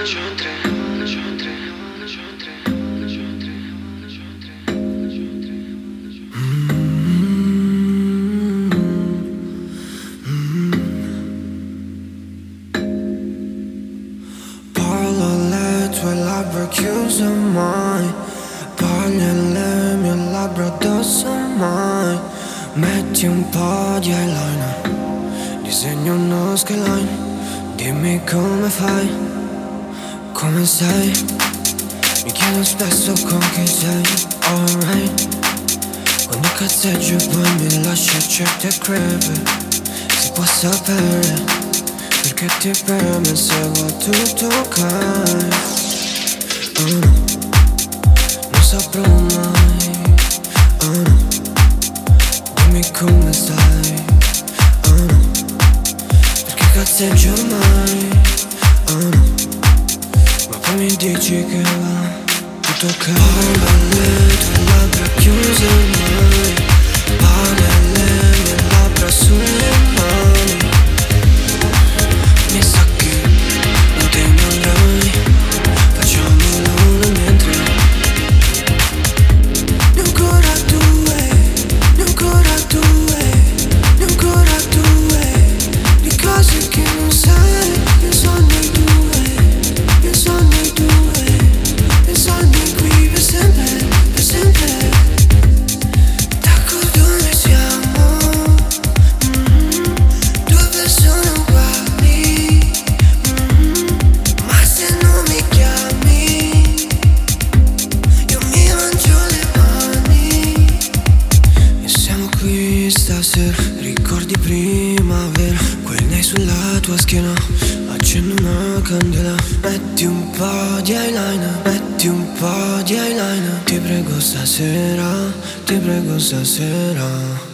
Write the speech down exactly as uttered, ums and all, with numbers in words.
Parlo alle tue labbra chiuse mai, parli alle mie labbra addosso mai. Metti un po' di eyeliner, disegno uno skyline. Dimmi come fai, come sei. Mi chiedo spesso con chi sei, alright. Quando cazzeggio e poi mi lasci certe crepe. Si può sapere perché ti preme se va tutto ok. Oh no, non saprò mai. Oh no, dimmi come stai. Oh no, perché cazzeggio ormai. Oh no, ma poi mi dici che va tutto ok. Parlo alle tue labbra chiuse mai, parli alle mie labbra sulle mani. Mi sa che non te ne andrai, facciamolo mentre. Ne ancora due, ne ancora due, ne ancora due di cose che non sai. Penso a noi due, penso a noi due, penso a noi qui per sempre, per sempre. D'accordo noi siamo, mm-hmm, due persone uguali, mm-hmm, ma se non mi chiami io mi mangio le mani. E siamo qui stasera, ricordi primavera, quel nei sulla tua schiena, accendo una candela. Metti un po' di eyeliner, metti un po' di eyeliner. Ti prego stasera, ti prego stasera.